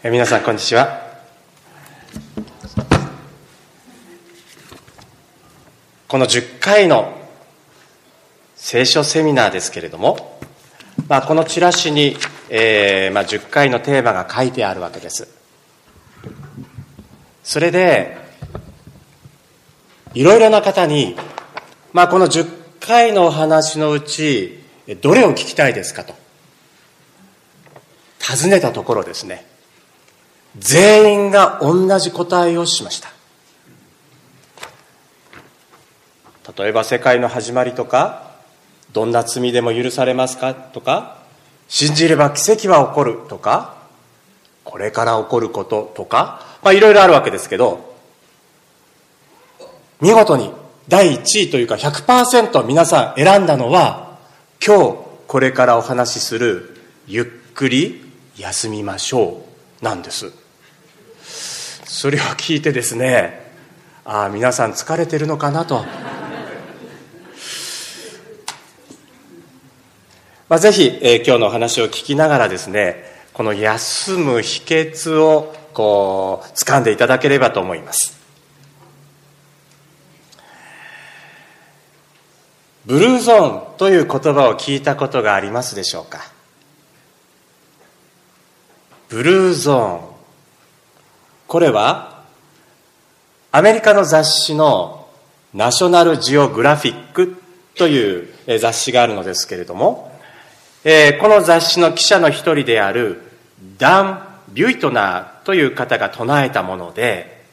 皆さんこんにちは。この10回の聖書セミナーですけれども、このチラシに、10回のテーマが書いてあるわけです。それでいろいろな方に、この10回のお話のうちどれを聞きたいですかと尋ねたところですね、全員が同じ答えをしました。例えば世界の始まりとか、どんな罪でも許されますかとか、信じれば奇跡は起こるとか、これから起こることとか、いろいろあるわけですけど、見事に第1位というか 100% 皆さん選んだのは、今日これからお話しするゆっくり休みましょうなんです。それを聞いてですね、皆さん疲れてるのかなとぜひ、今日のお話を聞きながらですね、この休む秘訣を掴んでいただければと思います。ブルーゾーンという言葉を聞いたことがありますでしょうか。ブルーゾーン、これはアメリカの雑誌のナショナルジオグラフィックという雑誌があるのですけれども、この雑誌の記者の一人であるダン・ビュイトナーという方が唱えたもので、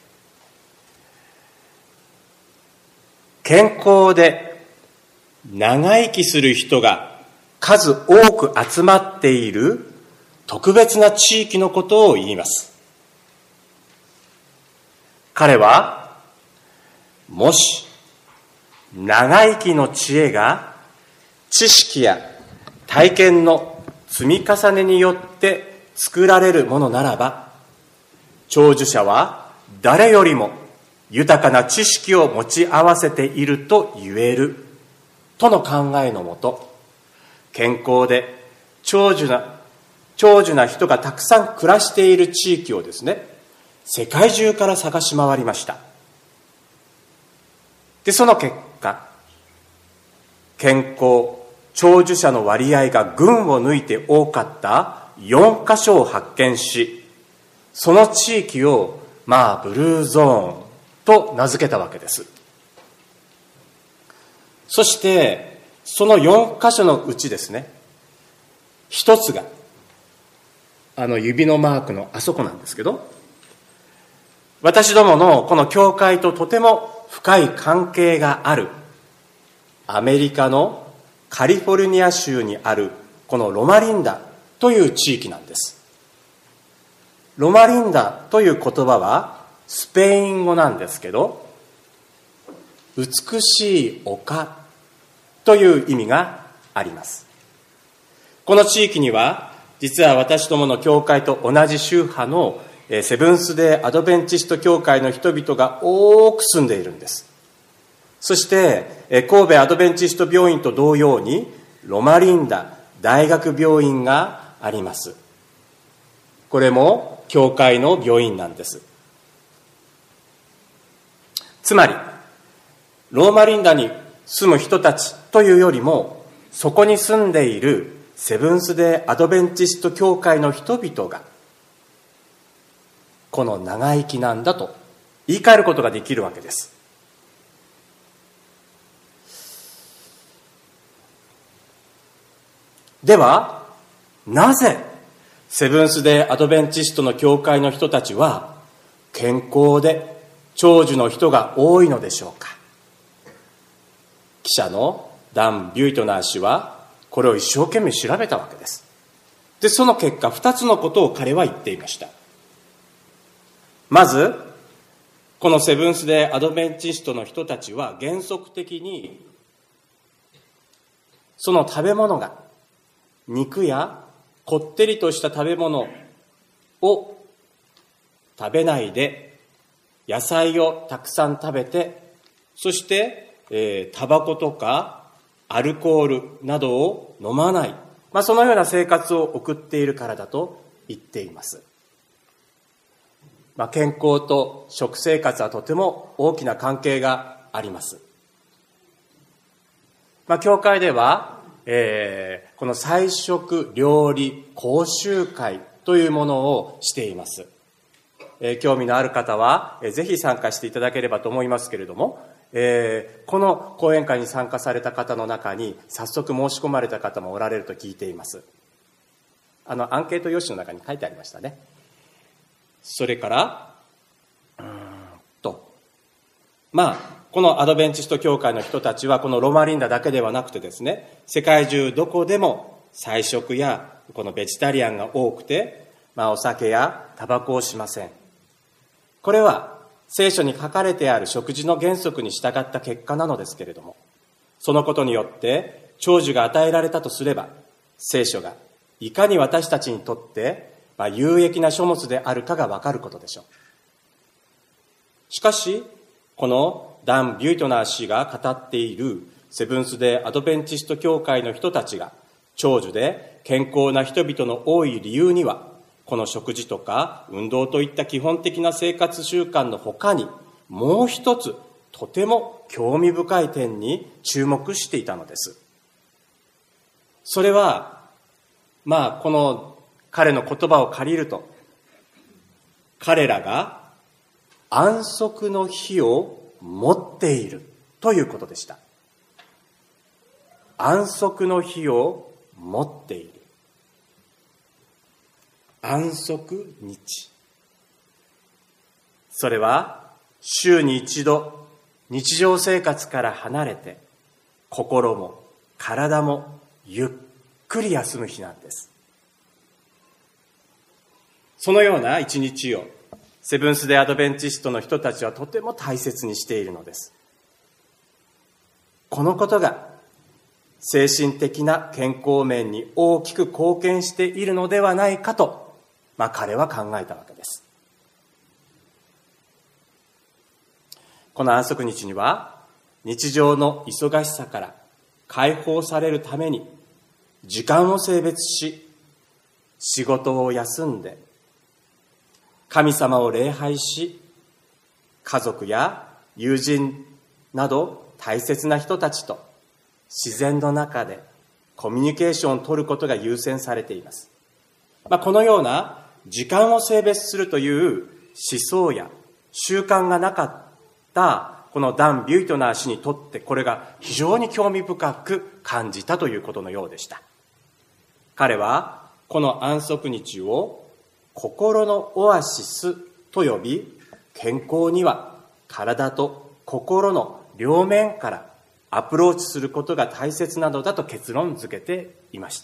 健康で長生きする人が数多く集まっている特別な地域のことを言います。彼は、もし長生きの知恵が知識や体験の積み重ねによって作られるものならば、長寿者は誰よりも豊かな知識を持ち合わせていると言えるとの考えのもと、健康で長寿な人がたくさん暮らしている地域をですね、世界中から探し回りました。で、その結果、健康長寿者の割合が群を抜いて多かった4カ所を発見し、その地域をブルーゾーンと名付けたわけです。そしてその4カ所のうちですね、一つが指のマークのあそこなんですけど、私どものこの教会ととても深い関係があるアメリカのカリフォルニア州にあるこのロマリンダという地域なんです。ロマリンダという言葉はスペイン語なんですけど、美しい丘という意味があります。この地域には実は私どもの教会と同じ宗派のセブンスデーアドベンチスト教会の人々が多く住んでいるんです。そして神戸アドベンチスト病院と同様にロマリンダ大学病院があります。これも教会の病院なんです。つまりローマリンダに住む人たちというよりも、そこに住んでいるセブンスデーアドベンチスト教会の人々がこの長生きなんだと言い換えることができるわけです。では、なぜセブンスデーアドベンチストの教会の人たちは健康で長寿の人が多いのでしょうか。記者のダン・ビュイトナー氏はこれを一生懸命調べたわけです。で、その結果2つのことを彼は言っていました。まず、このセブンスデーアドベンチストの人たちは原則的にその食べ物が肉やこってりとした食べ物を食べないで、野菜をたくさん食べて、そしてタバコとかアルコールなどを飲まない、そのような生活を送っているからだと言っています。 健康と食生活はとても大きな関係があります。教会では、この菜食料理講習会というものをしています。興味のある方は、ぜひ参加していただければと思いますけれども、この講演会に参加された方の中に早速申し込まれた方もおられると聞いています。アンケート用紙の中に書いてありましたね。それからこのアドベンチスト教会の人たちはこのロマリンダだけではなくてですね、世界中どこでも菜食やこのベジタリアンが多くて、お酒やタバコをしません。これは聖書に書かれてある食事の原則に従った結果なのですけれども、そのことによって長寿が与えられたとすれば、聖書がいかに私たちにとって有益な書物であるかがわかることでしょう。しかし、このダン・ビュイトナー氏が語っているセブンス・デー・アドベンチスト教会の人たちが長寿で健康な人々の多い理由には、この食事とか運動といった基本的な生活習慣の他に、もう一つとても興味深い点に注目していたのです。それはこの彼の言葉を借りると、彼らが安息の日を持っているということでした。安息の日を持っている。安息日。それは週に一度日常生活から離れて、心も体もゆっくり休む日なんです。そのような一日をセブンス・デー・アドベンチストの人たちはとても大切にしているのです。このことが精神的な健康面に大きく貢献しているのではないかと、彼は考えたわけです。この安息日には、日常の忙しさから解放されるために時間を性別し、仕事を休んで神様を礼拝し、家族や友人など大切な人たちと自然の中でコミュニケーションを取ることが優先されています。このような時間を性別するという思想や習慣がなかったこのダン・ビュイトナー氏にとって、これが非常に興味深く感じたということのようでした。彼はこの安息日を心のオアシスと呼び、健康には体と心の両面からアプローチすることが大切なのだと結論付けていました。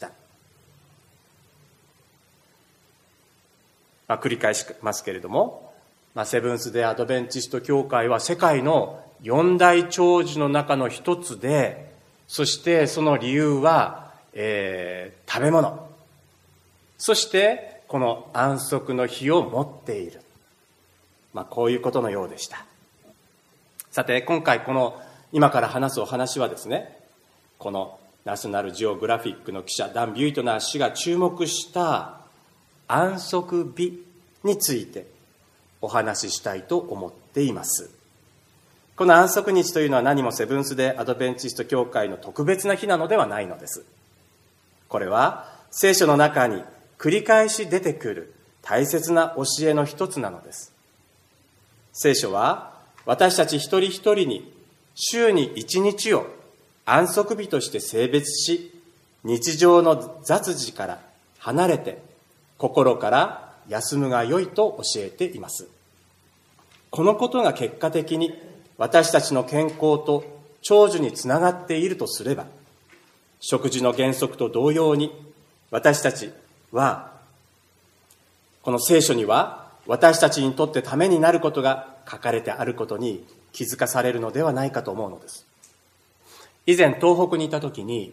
繰り返しますけれども、セブンス・デー・アドベンチスト教会は世界の四大長寿の中の一つで、そしてその理由は、食べ物、そしてこの安息の日を持っている。こういうことのようでした。さて、今回今から話すお話はですね、このナショナルジオグラフィックの記者ダン・ビュイトナー氏が注目した安息日についてお話ししたいと思っています。この安息日というのは何もセブンス・デー・アドベンチスト教会の特別な日なのではないのです。これは聖書の中に繰り返し出てくる大切な教えの一つなのです。聖書は私たち一人一人に週に一日を安息日として性別し、日常の雑事から離れて心から休むがよいと教えています。このことが結果的に私たちの健康と長寿につながっているとすれば、食事の原則と同様に私たちは、この聖書には私たちにとってためになることが書かれてあることに気づかされるのではないかと思うのです。以前東北にいた時に、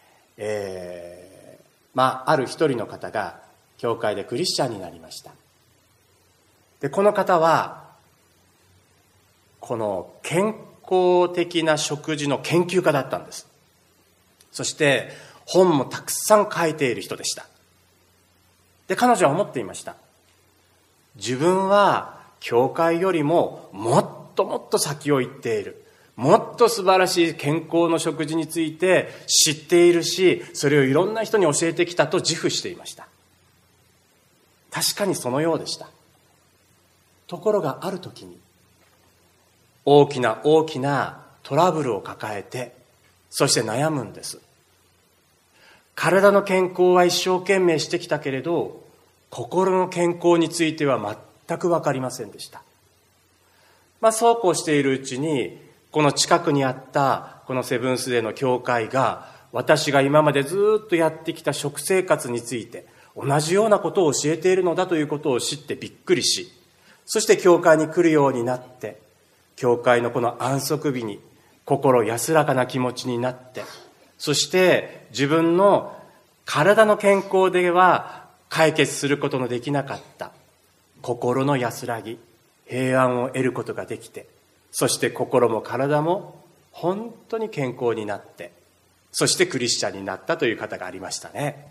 ある一人の方が教会でクリスチャンになりました。で、この方はこの健康的な食事の研究家だったんです。そして本もたくさん書いている人でした。で、彼女は思っていました。自分は教会よりももっともっと先を行っている、もっと素晴らしい健康の食事について知っているし、それをいろんな人に教えてきたと自負していました。確かにそのようでした。ところがある時に大きな大きなトラブルを抱えて、そして悩むんです。体の健康は一生懸命してきたけれど、心の健康については全く分かりませんでした。そうこうしているうちに、この近くにあったこのセブンスデーの教会が、私が今までずっとやってきた食生活について同じようなことを教えているのだということを知ってびっくりし、そして教会に来るようになって、教会のこの安息日に心安らかな気持ちになって、そして自分の体の健康では解決することのできなかった心の安らぎ、平安を得ることができて、そして心も体も本当に健康になって、そしてクリスチャンになったという方がありましたね。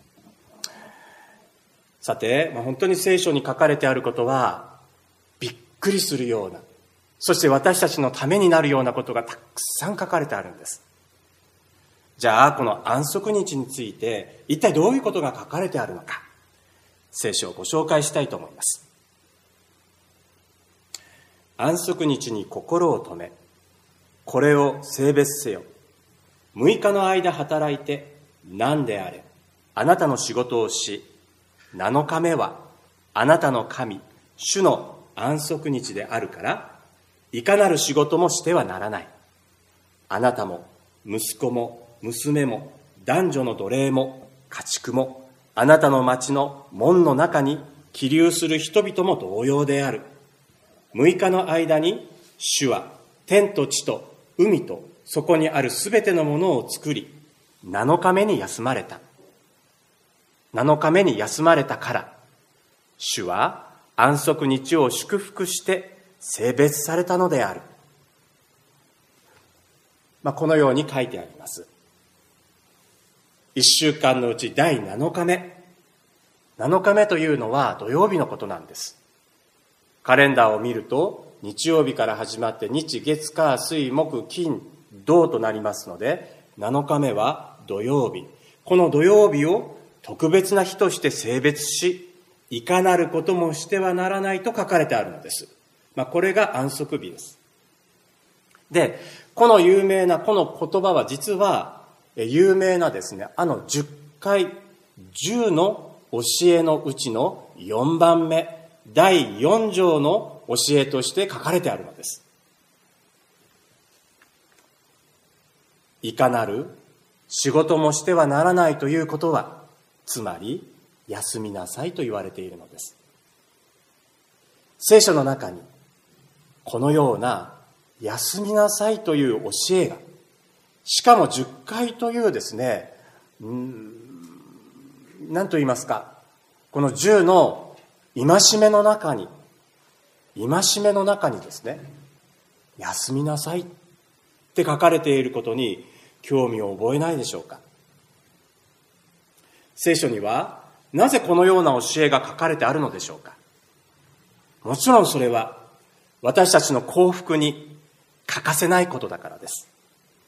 さて、本当に聖書に書かれてあることはびっくりするような、そして私たちのためになるようなことがたくさん書かれてあるんです。じゃあこの安息日について一体どういうことが書かれてあるのか、聖書をご紹介したいと思います。安息日に心を止め、これを聖別せよ。6日の間働いて何であれあなたの仕事をし、7日目はあなたの神主の安息日であるから、いかなる仕事もしてはならない。あなたも息子も娘も男女の奴隷も家畜も、あなたの町の門の中に起立する人々も同様である。6日の間に主は天と地と海とそこにあるすべてのものを作り、7日目に休まれた。7日目に休まれたから、主は安息日を祝福して聖別されたのである。このように書いてあります。1週間のうち第7日目。7日目というのは土曜日のことなんです。カレンダーを見ると、日曜日から始まって日月火水木金土となりますので、7日目は土曜日。この土曜日を特別な日として聖別し、いかなることもしてはならないと書かれてあるのです。これが安息日です。で、この有名なこの言葉は実は有名なですね、10回10の教えのうちの4番目、第4条の教えとして書かれてあるのです。いかなる仕事もしてはならないということは、つまり休みなさいと言われているのです。聖書の中にこのような休みなさいという教えが、しかも10回というですね、何と言いますか、この10の戒めの中にですね、休みなさいって書かれていることに興味を覚えないでしょうか。聖書にはなぜこのような教えが書かれてあるのでしょうか。もちろんそれは私たちの幸福に欠かせないことだからです。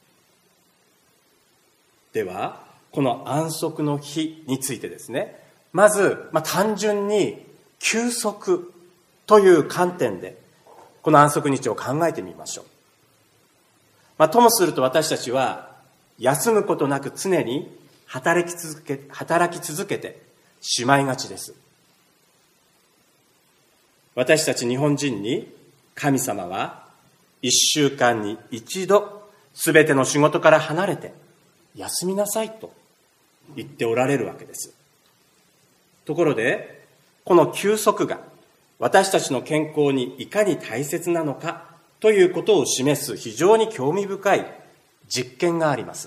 では、この安息の日についてですね、まず、単純に休息という観点でこの安息日を考えてみましょう。ともすると私たちは休むことなく常に働き続けてしまいがちです。私たち日本人に神様は1週間に一度すべての仕事から離れて休みなさいと言っておられるわけです。ところで、この休息が私たちの健康にいかに大切なのかということを示す非常に興味深い実験があります。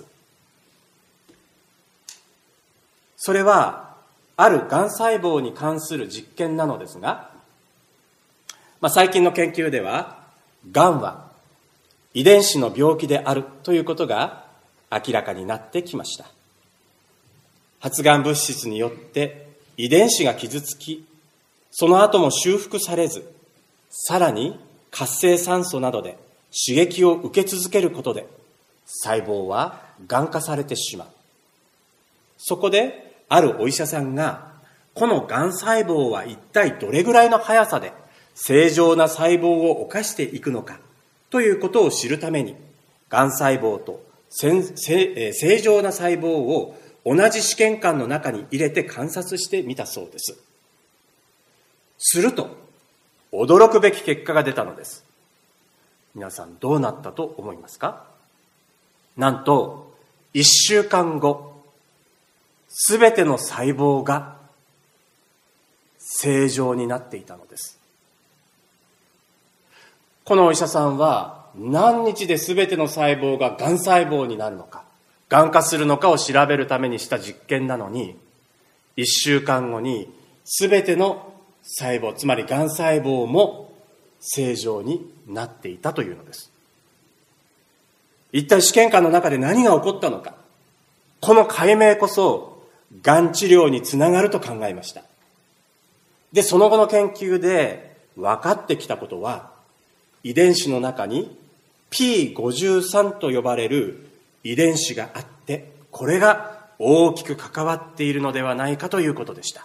それはあるがん細胞に関する実験なのですが、最近の研究ではがんは遺伝子の病気であるということが明らかになってきました。発がん物質によって遺伝子が傷つき、その後も修復されず、 さらに活性酸素などで刺激を受け続けることで細胞はがん化されてしまう。そこであるお医者さんが、このがん細胞は一体どれぐらいの速さで正常な細胞を侵していくのかということを知るために、がん細胞と正常な細胞を同じ試験管の中に入れて観察してみたそうです。すると驚くべき結果が出たのです。皆さんどうなったと思いますか？なんと1週間後、すべての細胞が正常になっていたのです。このお医者さんは何日で全ての細胞ががん細胞になるのか、がん化するのかを調べるためにした実験なのに、1週間後に全ての細胞、つまりがん細胞も正常になっていたというのです。一体試験管の中で何が起こったのか、この解明こそがん治療につながると考えました。で、その後の研究で分かってきたことは、遺伝子の中に P53 と呼ばれる遺伝子があって、これが大きく関わっているのではないかということでした。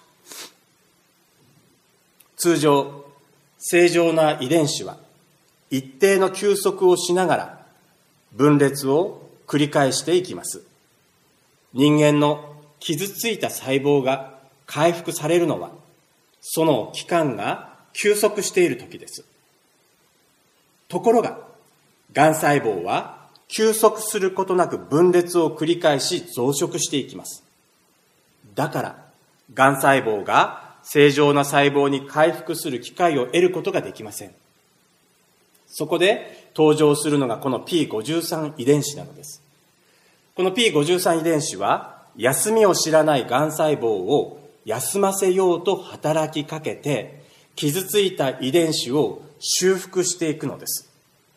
通常、正常な遺伝子は一定の休息をしながら分裂を繰り返していきます。人間の傷ついた細胞が回復されるのは、その期間が休息している時です。ところが、がん細胞は休息することなく分裂を繰り返し増殖していきます。だから、がん細胞が正常な細胞に回復する機会を得ることができません。そこで登場するのがこの P53 遺伝子なのです。この P53 遺伝子は、休みを知らないがん細胞を休ませようと働きかけて、傷ついた遺伝子を修復していくのです。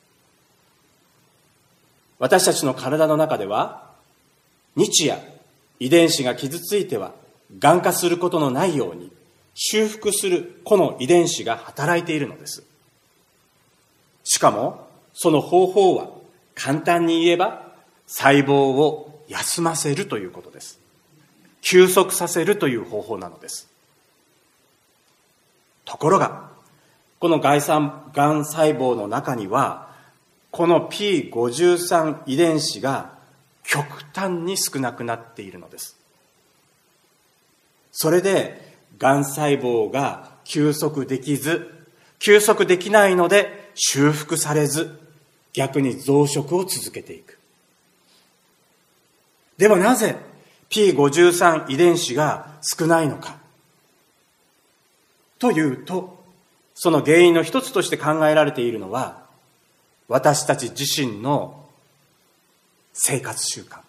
私たちの体の中では、日夜遺伝子が傷ついてはがん化することのないように修復するこの遺伝子が働いているのです。しかもその方法は簡単に言えば細胞を休ませるということです。休息させるという方法なのです。ところが、このがん細胞の中には、この P53 遺伝子が極端に少なくなっているのです。それで、がん細胞が休息できず、休息できないので修復されず、逆に増殖を続けていく。ではなぜ P53 遺伝子が少ないのかというと、その原因の一つとして考えられているのは、私たち自身の生活習慣。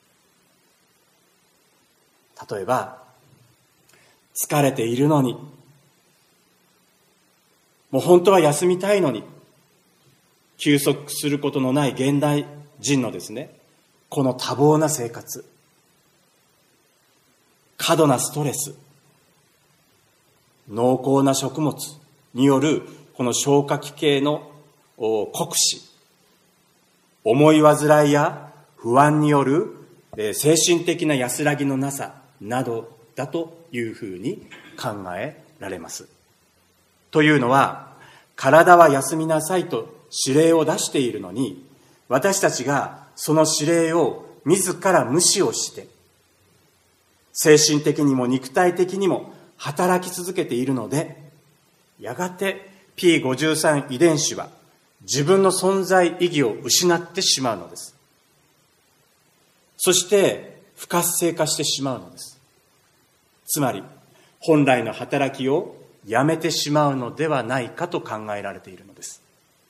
例えば、疲れているのに、もう本当は休みたいのに、休息することのない現代人のですね、この多忙な生活、過度なストレス、濃厚な食物によるこの消化器系の酷使、思い煩いや不安による精神的な安らぎのなさなどだというふうに考えられます。というのは、体は休みなさいと指令を出しているのに、私たちがその指令を自ら無視をして、精神的にも肉体的にも働き続けているので、やがて P53 遺伝子は自分の存在意義を失ってしまうのです。そして不活性化してしまうのです。つまり本来の働きをやめてしまうのではないかと考えられているのです。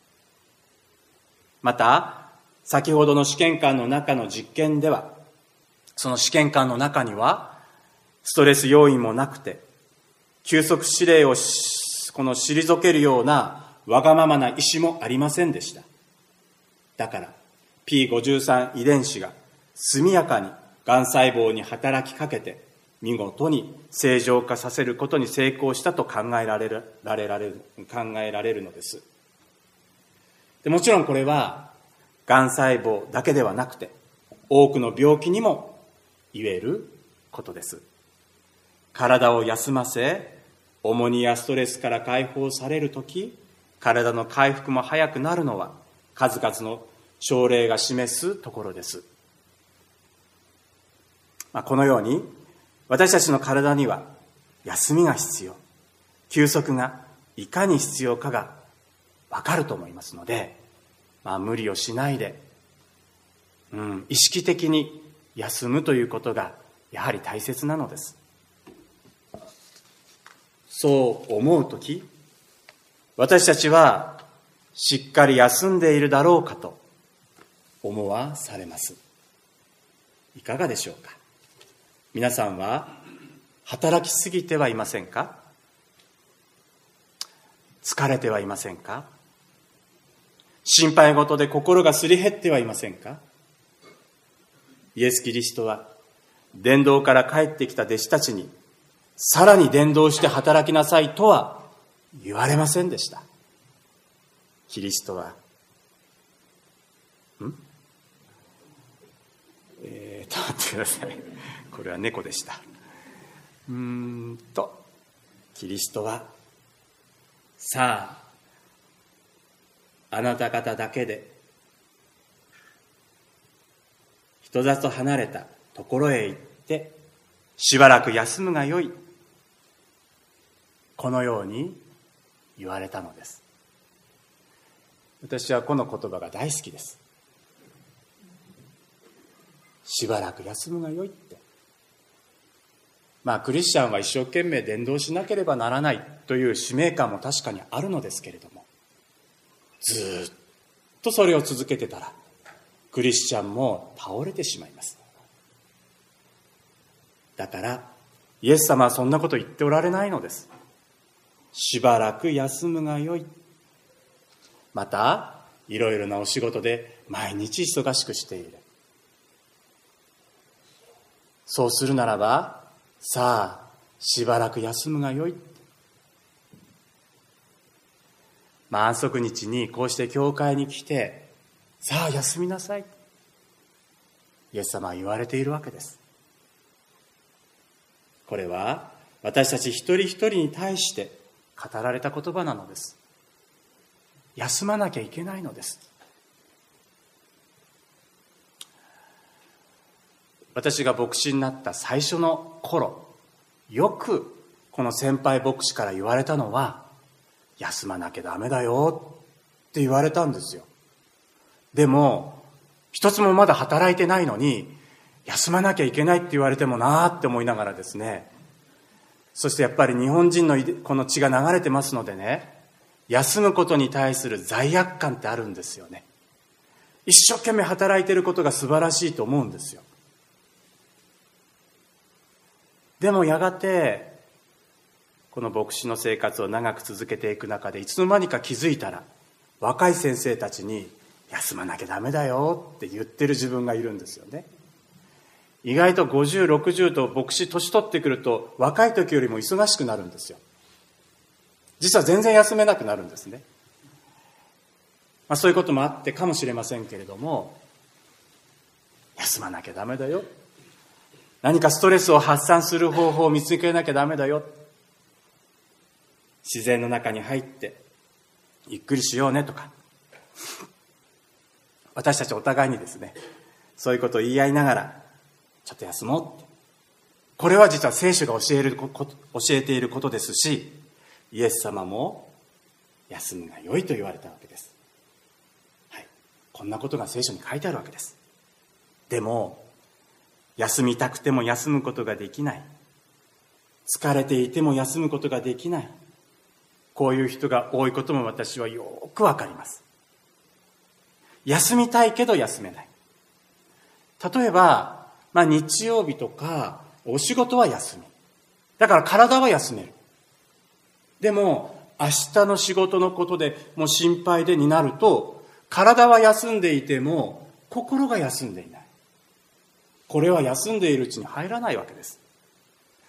また、先ほどの試験管の中の実験では、その試験管の中にはストレス要因もなくて、休息指令を退けるようなわがままな意思もありませんでした。だから P53 遺伝子が速やかにがん細胞に働きかけて見事に正常化させることに成功したと考えられるのです。でもちろんこれはがん細胞だけではなくて、多くの病気にも言えることです。体を休ませ、重荷やストレスから解放されるとき、体の回復も早くなるのは数々の症例が示すところです。このように私たちの体には休みが必要、休息がいかに必要かがわかると思いますので、無理をしないで、意識的に休むということがやはり大切なのです。そう思うとき、私たちはしっかり休んでいるだろうかと思わされます。いかがでしょうか。皆さんは働きすぎてはいませんか？疲れてはいませんか？心配事で心がすり減ってはいませんか？イエス・キリストは伝道から帰ってきた弟子たちに、さらに伝道して働きなさいとは言われませんでした。キリストは待ってください。これは猫でした。キリストは、さあ、あなた方だけで人里離れたところへ行ってしばらく休むがよい、このように言われたのです。私はこの言葉が大好きです。しばらく休むがよいって。クリスチャンは一生懸命伝道しなければならないという使命感も確かにあるのですけれども、ずっとそれを続けてたらクリスチャンも倒れてしまいます。だからイエス様はそんなこと言っておられないのです。しばらく休むがよい。またいろいろなお仕事で毎日忙しくしている。そうするならば、さあしばらく休むがよい。安息日にこうして教会に来て、さあ休みなさい、イエス様は言われているわけです。これは私たち一人一人に対して語られた言葉なのです。休まなきゃいけないのです。私が牧師になった最初の頃、よくこの先輩牧師から言われたのは、休まなきゃダメだよって言われたんですよ。でも一つもまだ働いてないのに休まなきゃいけないって言われてもなーって思いながらですね、そしてやっぱり日本人のこの血が流れてますのでね、休むことに対する罪悪感ってあるんですよね。一生懸命働いていることが素晴らしいと思うんですよ。でもやがてこの牧師の生活を長く続けていく中で、いつの間にか気づいたら若い先生たちに休まなきゃダメだよって言ってる自分がいるんですよね。意外と50、60と牧師年取ってくると若い時よりも忙しくなるんですよ。実は全然休めなくなるんですね。そういうこともあってかもしれませんけれども、休まなきゃダメだよ、何かストレスを発散する方法を見つけなきゃダメだよ、自然の中に入ってゆっくりしようねとか、私たちお互いにですね、そういうことを言い合いながらちょっと休もうって、これは実は聖書が教えていることですし、イエス様も休むが良いと言われたわけです。はい、こんなことが聖書に書いてあるわけです。でも休みたくても休むことができない、疲れていても休むことができない、こういう人が多いことも私はよくわかります。休みたいけど休めない。例えば、日曜日とかお仕事は休み、だから体は休める。でも明日の仕事のことでもう心配でになると、体は休んでいても心が休んでいない。これは休んでいるうちに入らないわけです。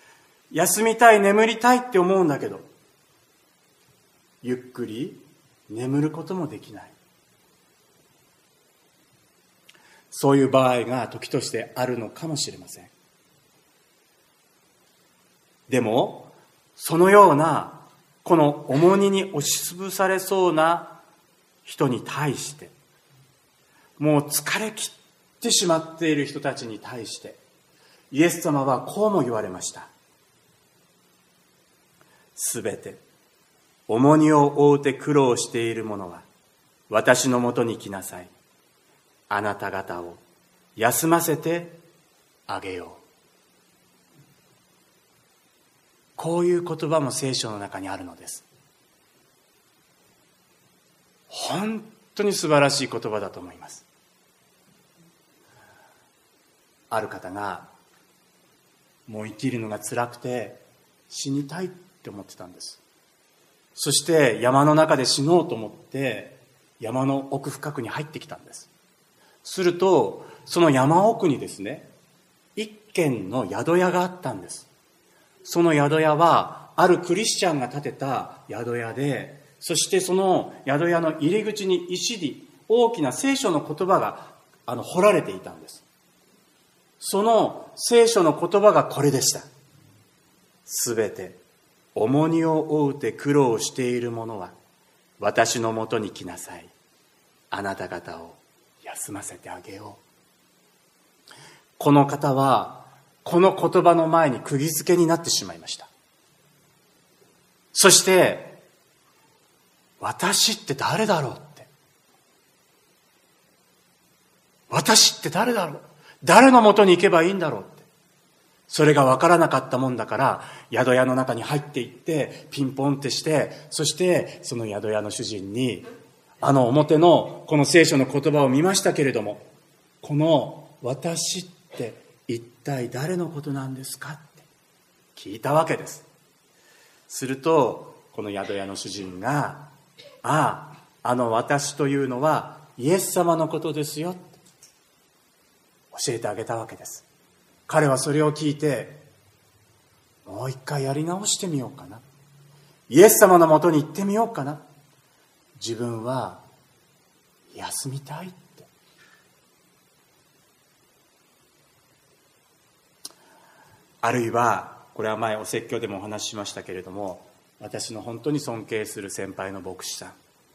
休みたい、眠りたいって思うんだけど、ゆっくり眠ることもできない。そういう場合が時としてあるのかもしれません。でも、そのようなこの重荷に押しつぶされそうな人に対して、もう疲れ切ってしまっている人たちに対して、イエス様はこうも言われました。すべて重荷を負うて苦労している者は私のもとに来なさい。あなた方を休ませてあげよう。こういう言葉も聖書の中にあるのです。本当に素晴らしい言葉だと思います。ある方がもう生きるのが辛くて死にたいって思ってたんです。そして山の中で死のうと思って山の奥深くに入ってきたんです。するとその山奥にですね、一軒の宿屋があったんです。その宿屋はあるクリスチャンが建てた宿屋で、そしてその宿屋の入り口に石に大きな聖書の言葉が彫られていたんです。その聖書の言葉がこれでした。すべて重荷を負うて苦労している者は私のもとに来なさい。あなた方を休ませてあげよう。この方はこの言葉の前に釘付けになってしまいました。そして私って誰だろうって、私って誰だろう、誰のもとに行けばいいんだろうって、それが分からなかったもんだから、宿屋の中に入っていってピンポンってして、そしてその宿屋の主人に表のこの聖書の言葉を見ましたけれども、この私って一体誰のことなんですかって聞いたわけです。するとこの宿屋の主人が、私というのはイエス様のことですよって教えてあげたわけです。彼はそれを聞いて、もう一回やり直してみようかな、イエス様のもとに行ってみようかな、自分は休みたいって。あるいはこれは前お説教でもお話ししましたけれども、私の本当に尊敬する先輩の牧師さん、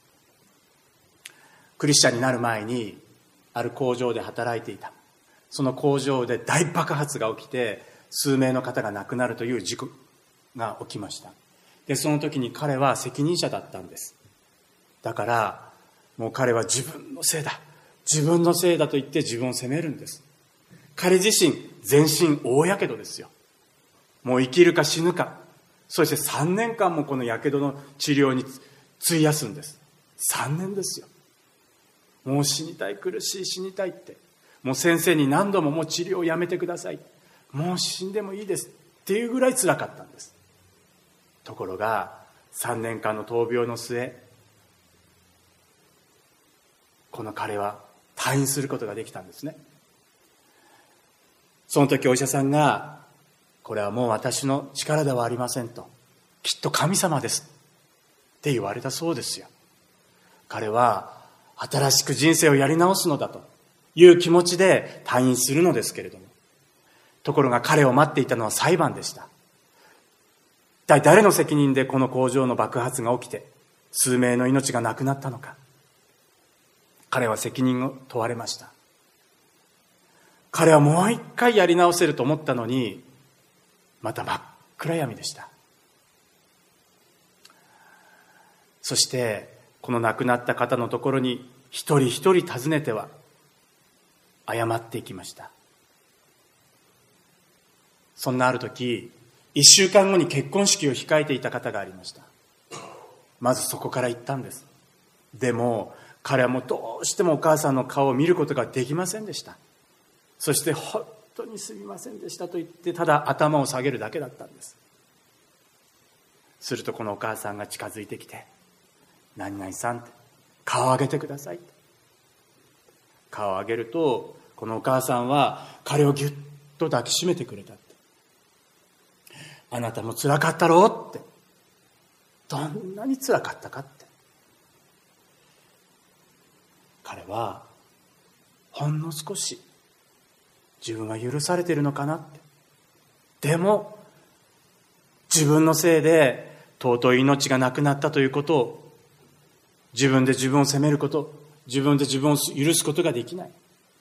クリスチャンになる前にある工場で働いていた。その工場で大爆発が起きて数名の方が亡くなるという事故が起きました。でその時に彼は責任者だったんです。だからもう彼は自分のせいだと言って自分を責めるんです。彼自身全身大やけどですよ。もう生きるか死ぬか、そして3年間もこのやけどの治療に費やすんです。3年ですよ。もう死にたい、苦しい、死にたいって、もう先生に何度ももう治療をやめてください、もう死んでもいいですっていうぐらい辛かったんです。ところが3年間の闘病の末、この彼は退院することができたんですね。その時お医者さんが、これはもう私の力ではありませんと、きっと神様ですって言われたそうですよ。彼は新しく人生をやり直すのだという気持ちで退院するのですけれども、ところが彼を待っていたのは裁判でした。一体誰の責任でこの工場の爆発が起きて数名の命がなくなったのか。彼は責任を問われました。彼はもう一回やり直せると思ったのに、また真っ暗闇でした。そしてこの亡くなった方のところに一人一人訪ねては謝っていきました。そんなある時、1週間後に結婚式を控えていた方がありました。まずそこから行ったんです。でも彼はもうどうしてもお母さんの顔を見ることができませんでした。そして本当にすみませんでしたと言ってただ頭を下げるだけだったんです。するとこのお母さんが近づいてきて、何々さんって顔を上げてくださいって。顔を上げるとこのお母さんは彼をぎゅっと抱きしめてくれたって。 あなたも辛かったろうって。どんなに辛かったかって。彼はほんの少し自分は許されているのかなって。でも自分のせいで尊い命がなくなったということを、自分で自分を責めること、自分で自分を許すことができない。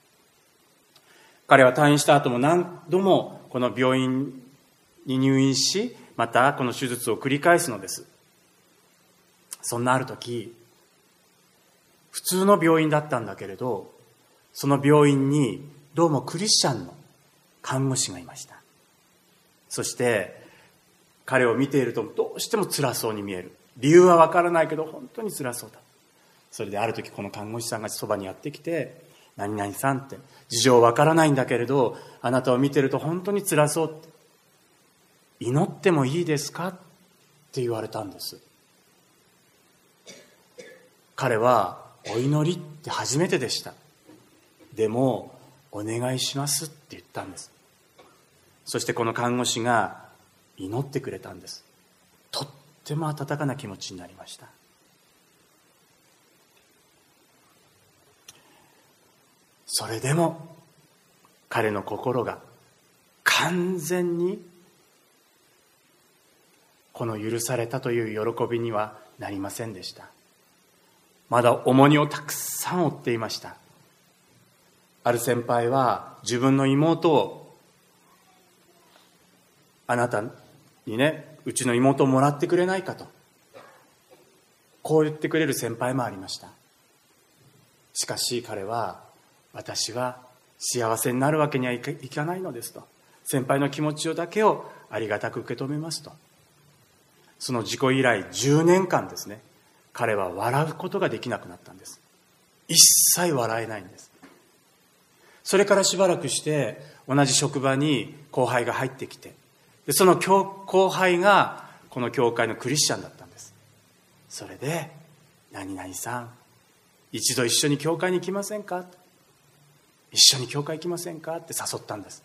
彼は退院した後も何度もこの病院に入院し、またこの手術を繰り返すのです。そんなある時、普通の病院だったんだけれど、その病院にどうもクリスチャンの看護師がいました。そして彼を見ているとどうしても辛そうに見える。理由はわからないけど本当に辛そうだ。それである時この看護師さんがそばにやってきて、何々さんって、事情わからないんだけれどあなたを見てると本当に辛そうって、祈ってもいいですかって言われたんです。彼はお祈りって初めてでした。でもお願いしますって言ったんです。そしてこの看護師が祈ってくれたんです。とっても温かな気持ちになりました。それでも彼の心が完全にこの許されたという喜びにはなりませんでした。まだ重荷をたくさん負っていました。ある先輩は自分の妹を、あなたにね、うちの妹をもらってくれないかと、こう言ってくれる先輩もありました。しかし彼は、私は幸せになるわけにはいかないのですと、先輩の気持ちをだけをありがたく受け止めますと。その事故以来10年間ですね、彼は笑うことができなくなったんです。一切笑えないんです。それからしばらくして同じ職場に後輩が入ってきて、でその後輩がこの教会のクリスチャンだったんです。それで、何々さん、一度一緒に教会に来ませんか、一緒に教会行きませんかって誘ったんです。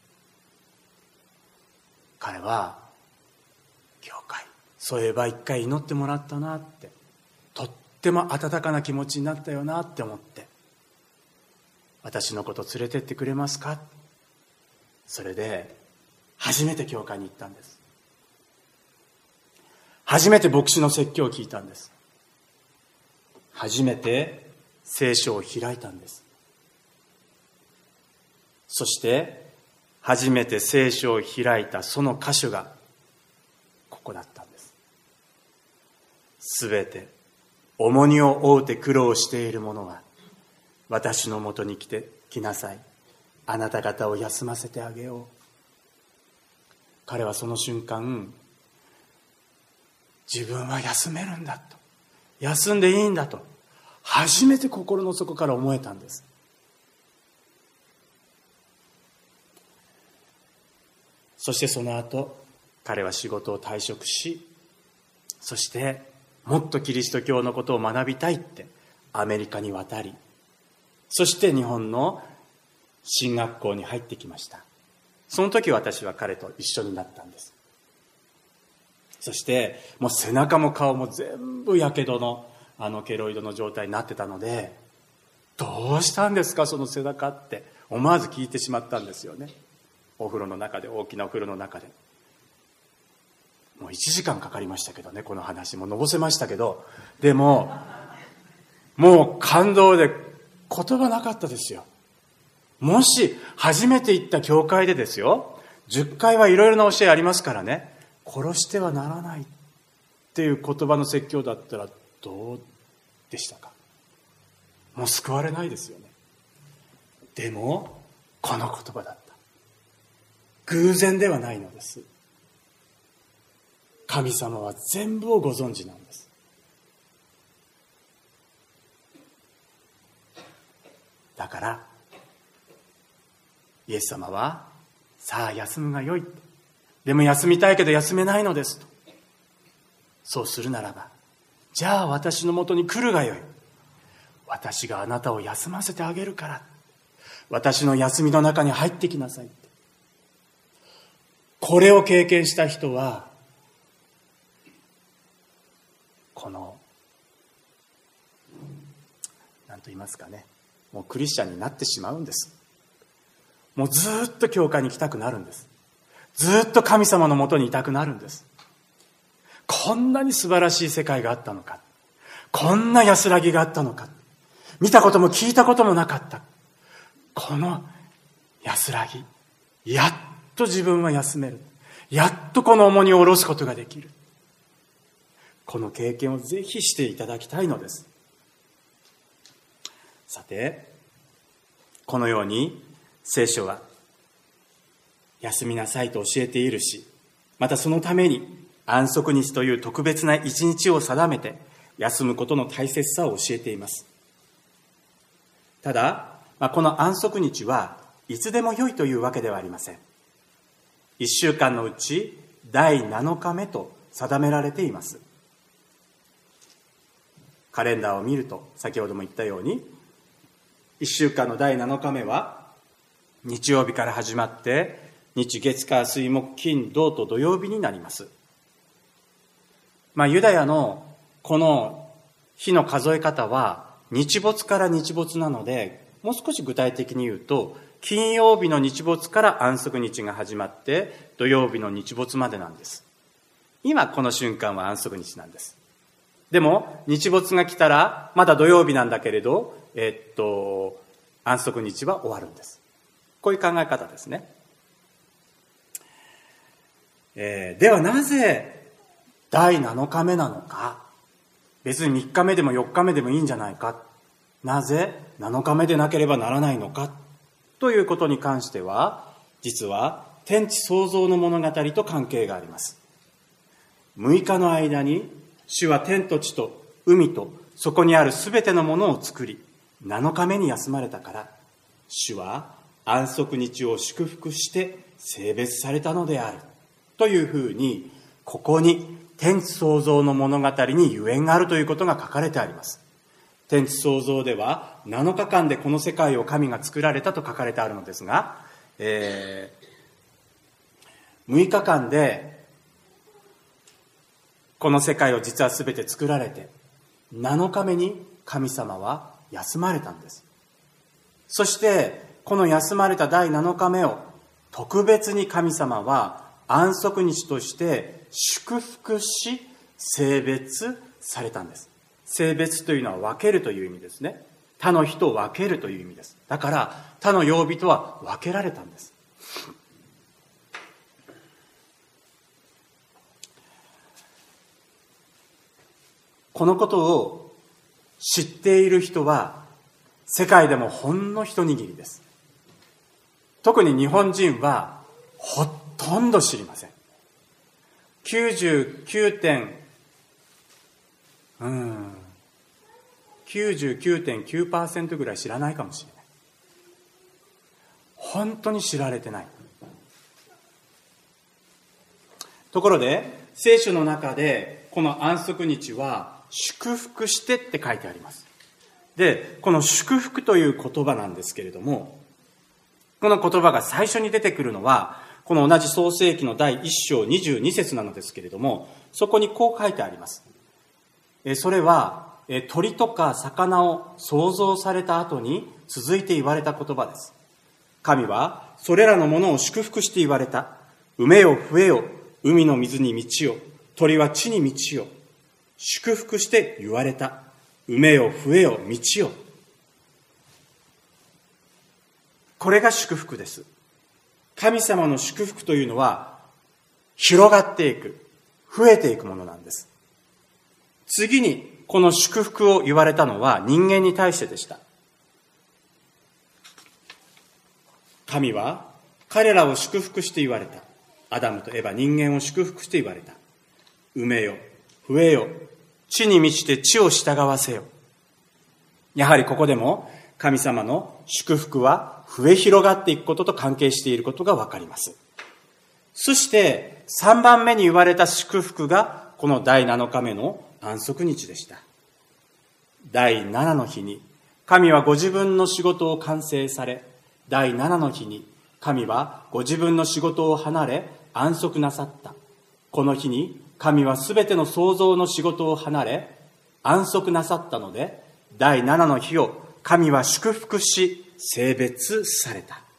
彼は、教会、そういえば一回祈ってもらったなって、とっても温かな気持ちになったよなって思って、私のこと連れてってくれますか。それで初めて教会に行ったんです。初めて牧師の説教を聞いたんです。初めて聖書を開いたんです。そして初めて聖書を開いたその箇所がここだったんです。すべて重荷を負うて苦労している者は私のもとに来なさい。あなた方を休ませてあげよう。彼はその瞬間、自分は休めるんだと、休んでいいんだと、初めて心の底から思えたんです。そしてその後、彼は仕事を退職し、そしてもっとキリスト教のことを学びたいってアメリカに渡り、そして日本の神学校に入ってきました。その時私は彼と一緒になったんです。そしてもう背中も顔も全部やけどのケロイドの状態になってたので、どうしたんですかその背中って思わず聞いてしまったんですよね。お風呂の中で、大きなお風呂の中で。もう1時間かかりましたけどね、この話ものぼせましたけど、でももう感動で言葉なかったですよ。もし初めて行った教会でですよ、10回はいろいろな教えありますからね、殺してはならないっていう言葉の説教だったらどうでしたか。もう救われないですよね。でもこの言葉だった。偶然ではないのです。神様は全部をご存知なんです。だからイエス様は、さあ休むがよい、でも休みたいけど休めないのですと。そうするならば、じゃあ私のもとに来るがよい、私があなたを休ませてあげるから、私の休みの中に入ってきなさいって。 これを経験した人は、この、何と言いますかね、もうクリスチャンになってしまうんです。もうずっと教会に来たくなるんです。ずっと神様のもとにいたくなるんです。こんなに素晴らしい世界があったのか。こんな安らぎがあったのか。見たことも聞いたこともなかった。この安らぎ。やっと自分は休める。やっとこの重荷を下ろすことができる。この経験をぜひしていただきたいのです。さて、このように聖書は休みなさいと教えているし、またそのために安息日という特別な一日を定めて休むことの大切さを教えています。ただ、この安息日はいつでも良いというわけではありません。1週間のうち第7日目と定められています。カレンダーを見ると先ほども言ったように、1週間の第7日目は日曜日から始まって日月火水木金土と土曜日になります。ユダヤのこの日の数え方は日没から日没なので、もう少し具体的に言うと、金曜日の日没から安息日が始まって土曜日の日没までなんです。今この瞬間は安息日なんです。でも日没が来たらまだ土曜日なんだけれど、安息日は終わるんです。こういう考え方ですね。ではなぜ第7日目なのか。別に3日目でも4日目でもいいんじゃないか。なぜ7日目でなければならないのか。ということに関しては、実は天地創造の物語と関係があります。6日の間に主は天と地と海とそこにあるすべてのものを作り、7日目に休まれたから、主は安息日を祝福して聖別されたのである。というふうに、ここに天地創造の物語にゆえんがあるということが書かれてあります。天地創造では7日間でこの世界を神が作られたと書かれてあるのですが、6日間でこの世界を実は全て作られて、7日目に神様は休まれたんです。そしてこの休まれた第7日目を特別に神様は安息日として祝福し聖別されたんです。聖別というのは分けるという意味ですね。他の日と分けるという意味です。だから他の曜日とは分けられたんです。このことを知っている人は世界でもほんの一握りです。特に日本人はほとんど知りません。99.9% ぐらい知らないかもしれない。本当に知られてない。ところで聖書の中でこの安息日は祝福してって書いてあります。で、この祝福という言葉なんですけれども、この言葉が最初に出てくるのはこの同じ創世記の第1章22節なのですけれども、そこにこう書いてあります。それは鳥とか魚を創造された後に続いて言われた言葉です。神はそれらのものを祝福して言われた。埋めよ増えよ、海の水に満ちよ、鳥は地に満ちよ。祝福して言われた。埋めよ増えよ満ちよ。これが祝福です。神様の祝福というのは広がっていく、増えていくものなんです。次にこの祝福を言われたのは人間に対してでした。神は彼らを祝福して言われた。アダムとエバ、人間を祝福して言われた。埋めよ、増えよ、地に満ちて地を従わせよ。やはりここでも神様の祝福は増え広がっていくことと関係していることがわかります。そして3番目に言われた祝福がこの第7日目の安息日でした。第7の日に神はご自分の仕事を完成され、第7の日に神はご自分の仕事を離れ安息なさった。この日に神はすべての創造の仕事を離れ安息なさったので、第7の日を神は祝福し聖別された。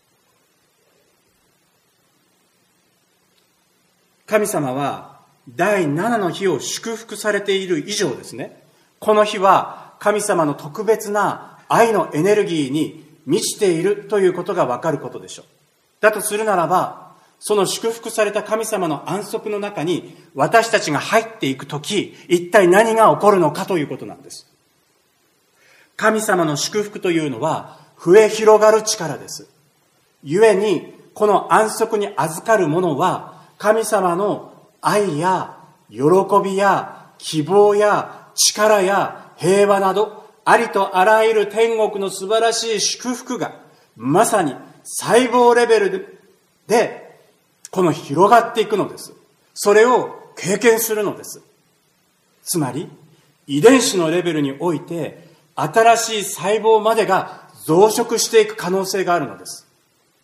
神様は第7の日を祝福されている以上ですね、この日は神様の特別な愛のエネルギーに満ちているということがわかることでしょう。だとするならば、その祝福された神様の安息の中に私たちが入っていくとき、一体何が起こるのかということなんです。神様の祝福というのは増え広がる力です。故にこの安息に預かる者は神様の愛や喜びや希望や力や平和などありとあらゆる天国の素晴らしい祝福がまさに細胞レベルでこの広がっていくのです。それを経験するのです。つまり遺伝子のレベルにおいて新しい細胞までが増殖していく可能性があるのです。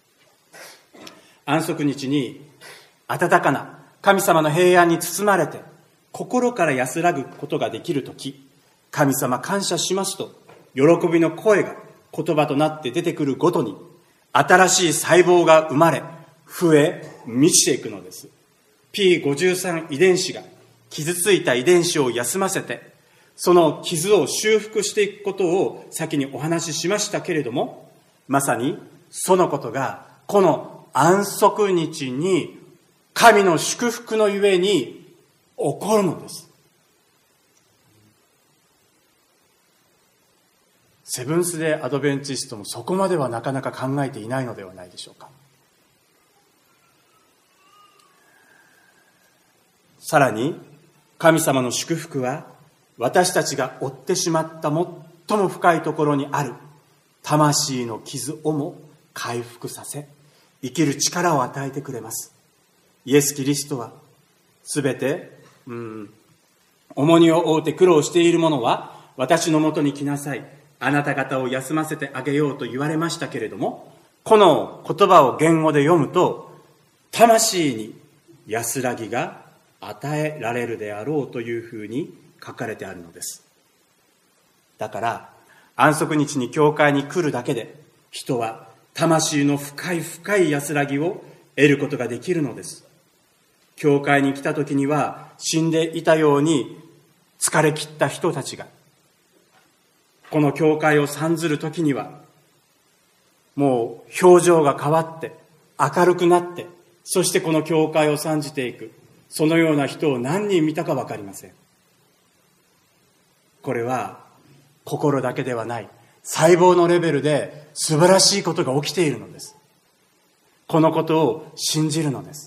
安息日に温かな神様の平安に包まれて心から安らぐことができるとき、神様感謝しますと喜びの声が言葉となって出てくるごとに新しい細胞が生まれ増え満ちていくのです。 P53 遺伝子が傷ついた遺伝子を休ませてその傷を修復していくことを先にお話ししましたけれども、まさにそのことがこの安息日に神の祝福のゆえに起こるのです。セブンスデーアドベンチストもそこまではなかなか考えていないのではないでしょうか。さらに神様の祝福は私たちが負ってしまった最も深いところにある魂の傷をも回復させ生きる力を与えてくれます。イエス・キリストはすべて重荷を負うて苦労している者は私のもとに来なさい、あなた方を休ませてあげようと言われましたけれども、この言葉を言語で読むと魂に安らぎが与えられるであろうというふうに書かれてあるのです。だから安息日に教会に来るだけで人は魂の深い深い安らぎを得ることができるのです。教会に来た時には死んでいたように疲れ切った人たちがこの教会を参ずる時にはもう表情が変わって明るくなって、そしてこの教会を参じていく、そのような人を何人見たか分かりません。これは心だけではない細胞のレベルで素晴らしいことが起きているのです。このことを信じるのです。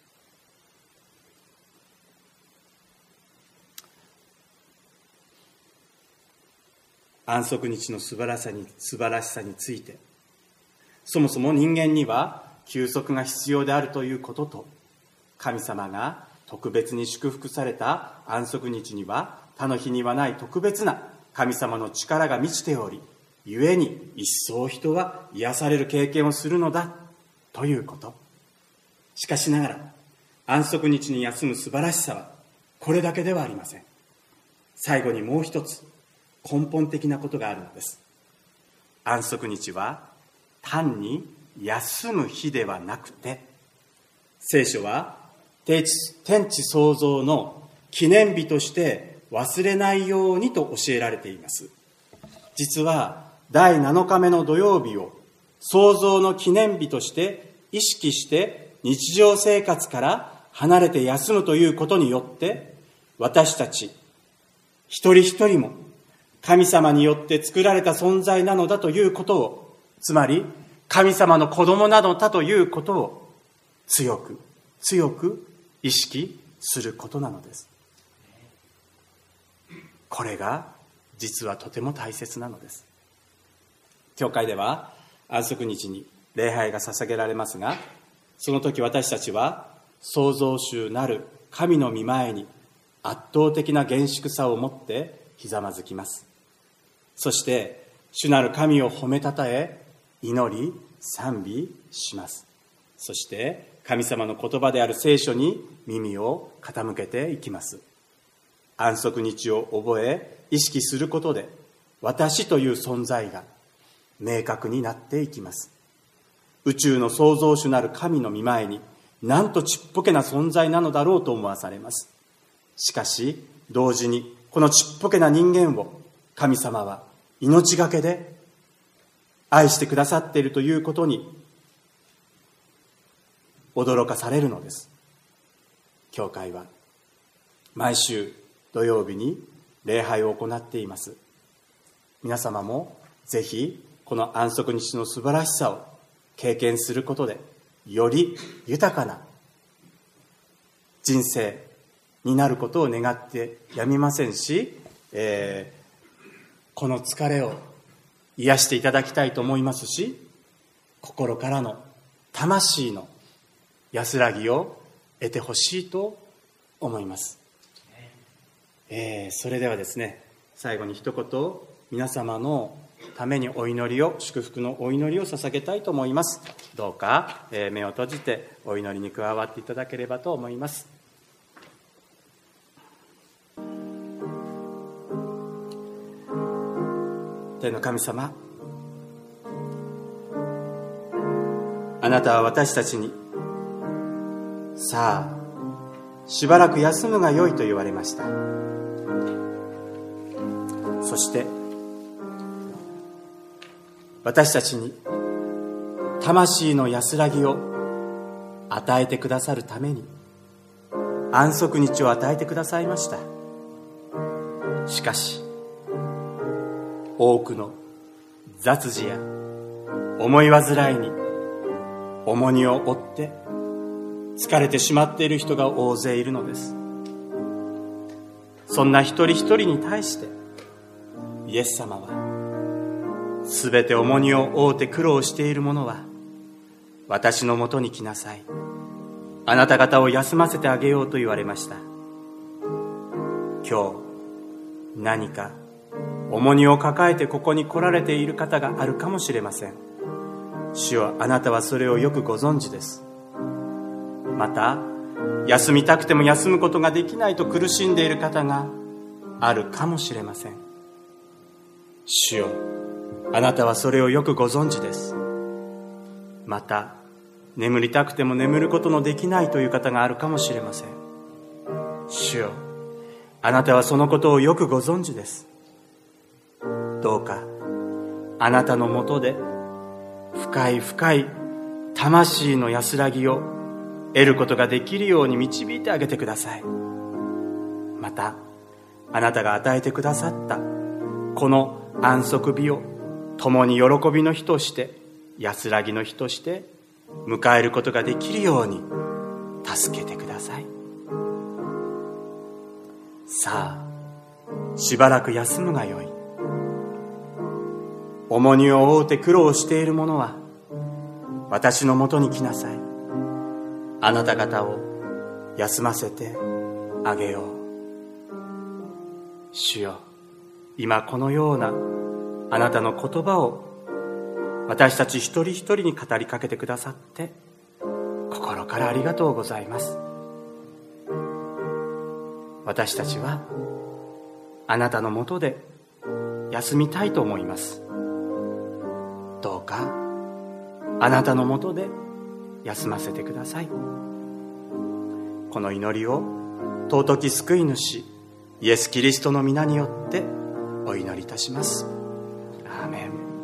安息日の素晴らしさについて、そもそも人間には休息が必要であるということと、神様が特別に祝福された安息日には他の日にはない特別な神様の力が満ちており、故に一層人は癒される経験をするのだということ。しかしながら安息日に休む素晴らしさはこれだけではありません。最後にもう一つ根本的なことがあるのです。安息日は単に休む日ではなくて、聖書は天地創造の記念日として忘れないようにと教えられています。実は第7日目の土曜日を創造の記念日として意識して日常生活から離れて休むということによって、私たち一人一人も神様によって作られた存在なのだということを、つまり神様の子供なのだということを強く強く意識することなのです。これが実はとても大切なのです。教会では安息日に礼拝が捧げられますが、その時私たちは創造主なる神の御前に圧倒的な厳粛さを持ってひざまずきます。そして主なる神を褒めたたえ、祈り賛美します。そして神様の言葉である聖書に耳を傾けていきます。安息日を覚え意識することで、私という存在が明確になっていきます。宇宙の創造主なる神の御前に、なんとちっぽけな存在なのだろうと思わされます。しかし同時にこのちっぽけな人間を神様は命がけで愛してくださっているということに驚かされるのです。教会は毎週土曜日に礼拝を行っています。皆様もぜひこの安息日の素晴らしさを経験することで、より豊かな人生になることを願ってやみませんし、この疲れを癒していただきたいと思いますし、心からの魂の安らぎを得てほしいと思います。それではですね、最後に一言皆様のためにお祈りを、祝福のお祈りを捧げたいと思います。どうか、目を閉じてお祈りに加わっていただければと思います。天の神様、あなたは私たちに、さあしばらく休むがよいと言われました。そして私たちに魂の安らぎを与えてくださるために安息日を与えてくださいました。しかし多くの雑事や思い煩いに重荷を負って疲れてしまっている人が大勢いるのです。そんな一人一人に対してイエス様は、すべて重荷を負うて苦労している者は私のもとに来なさい、あなた方を休ませてあげようと言われました。今日何か重荷を抱えてここに来られている方があるかもしれません。主よ、あなたはそれをよくご存知です。また休みたくても休むことができないと苦しんでいる方があるかもしれません。主よ、あなたはそれをよくご存知です。また眠りたくても眠ることのできないという方があるかもしれません。主よ、あなたはそのことをよくご存知です。どうかあなたのもとで深い深い魂の安らぎを得ることができるように導いてあげてください。またあなたが与えてくださったこの安息日を共に喜びの日として安らぎの日として迎えることができるように助けてください。さあしばらく休むがよい。重荷を負うて苦労している者は私のもとに来なさい。あなた方を休ませてあげよう。主よ、今このようなあなたの言葉を私たち一人一人に語りかけてくださって心からありがとうございます。私たちはあなたのもとで休みたいと思います。どうかあなたのもとで休ませてください。この祈りを尊き救い主イエス・キリストの皆によってお祈りいたします。アーメン。